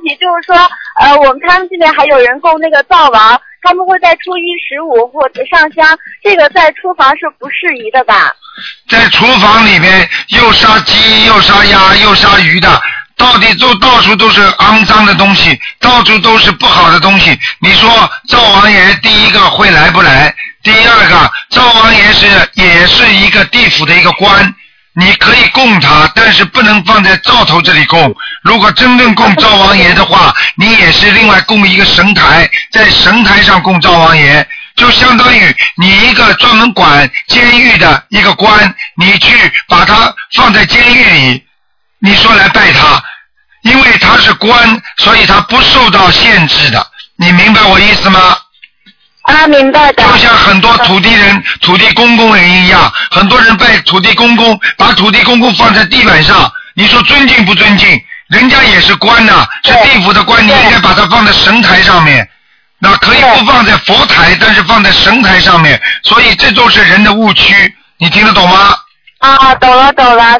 题，就是说，他们这边还有人供那个灶王，他们会在初一、15或者上香，这个在厨房是不适宜的吧？ 在厨房里面又杀鸡又杀鸭又杀鱼的，到处都是肮脏的东西，到处都是不好的东西。你说灶王爷第一个会来不来？第二个，灶王爷也是一个地府的一个官，你可以供他，但是不能放在灶头这里供。如果真正供灶王爷的话，你也是另外供一个神台，在神台上供灶王爷，就相当于你一个专门管监狱的一个官，你去把他放在监狱里，你说来拜他，因为他是官，所以他不受到限制的，你明白我意思吗？ 啊，明白的。 就像很多土地人、土地公公人一样，很多人拜土地公公，把土地公公放在地板上，你说尊敬不尊敬？人家也是官呐，是地府的官，你应该把它放在神台上面。那可以不放在佛台，但是放在神台上面，所以这都是人的误区，你听得懂吗？ 啊，懂了。